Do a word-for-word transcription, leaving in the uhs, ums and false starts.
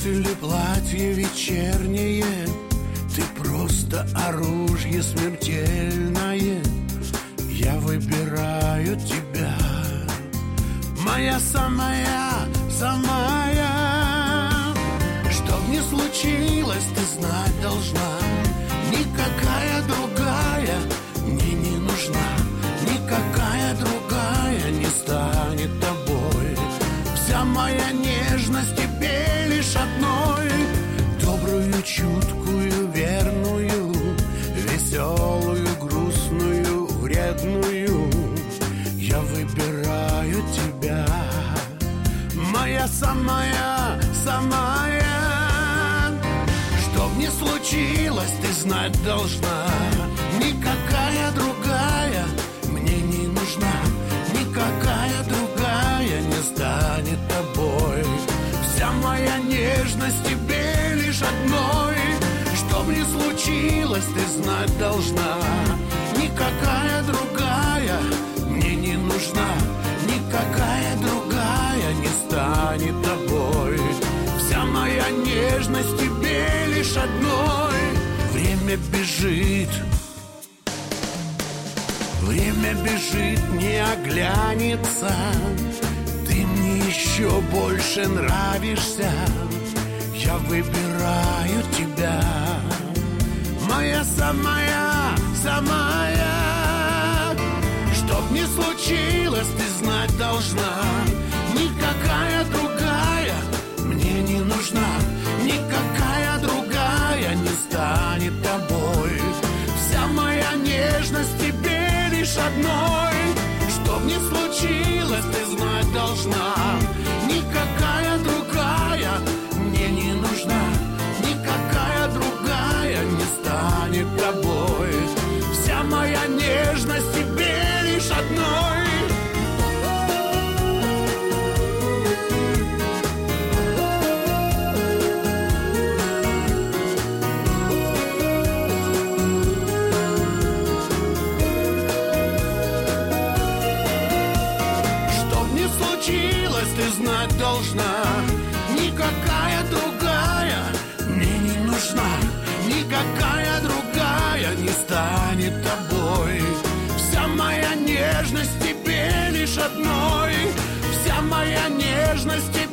Или платье вечернее, ты просто оружие смертельное. Я выбираю тебя, моя самая, самая. Что б ни случилось, ты знать должна, никакая другая мне не нужна. Никакая другая не станет тобой. Вся моя нежность тебе лишь одной. Добрую, чуткую, верную, веселую, грустную, вредную. Я выбираю тебя, моя самая, самая. Что б ни случилось, ты знать должна, никакая другая мне не нужна. Никакая другая не станет тобой. Вся моя нежность тебе лишь одной. Что б ни случилось, ты знать должна, никакая другая мне не нужна. Никакая другая не станет тобой. Вся моя нежность тебе лишь одной. Время бежит, время бежит, не оглянется. Ты мне еще больше нравишься. Я выбираю тебя, моя самая, самая. Что б ни случилось, ты знать должна, никакая другая мне не нужна. Никакая другая не станет тобой. Вся моя нежность тебе лишь одной. Что б ни случилось, ты знать должна, никакая другая мне не нужна. Никакая другая не станет тобой. Вся моя нежность тебе лишь одной. Ты знать должна, никакая другая мне не нужна. Никакая другая не станет тобой. Вся моя нежность тебе лишь одной. Вся моя нежность